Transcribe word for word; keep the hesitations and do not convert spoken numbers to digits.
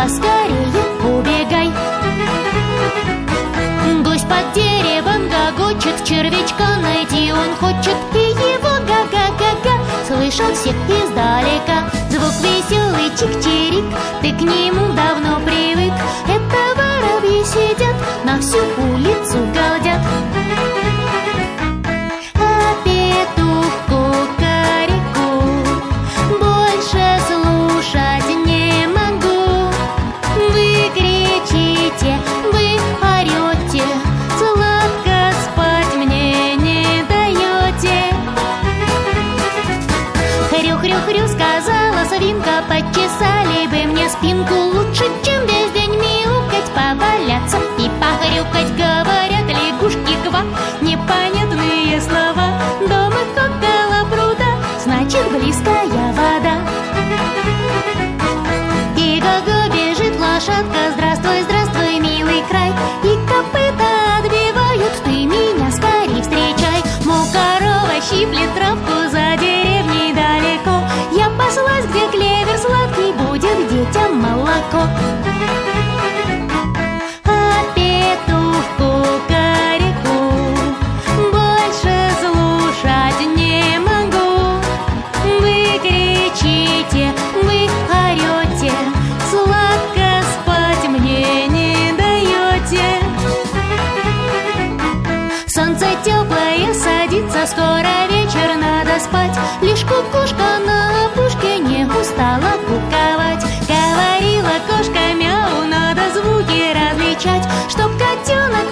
поскорее убегай. Гусь под деревом гогочет, червячка найти он хочет, и его га-га-га-га слышат все издалека. Звук веселый чик-чирик, ты к нему давно привык. Это воробьи сидят, на всю улицу галдят. А петух кукареку больше слушать не могу. Вы кричите, вы орете, сладко спать мне не даете. Хрю-хрю-хрю, сказала свинка, почесали бы мне спинку. Лучше, чем весь день мяукать, поваляться и похрюкать. Говорят лягушки ква, непонятные слова. Домик около пруда, значит близкая вода. И го-го бежит лошадка, здравствуй, здравствуй, милый край. И копыта отбивают, ты меня скорей встречай. Мол, корова щиплет травку за деревней далеко. Я паслась, где клевер сладкий, будет детям молоко. А петух кукареку больше слушать не могу. Вы кричите, вы орете, сладко спать мне не даете. Солнце теплое садится, скоро вечер, надо спать. Лишь кукушка на опушке не устала куковать. Говорила кошка мяу, надо звуки различать, чтоб котенок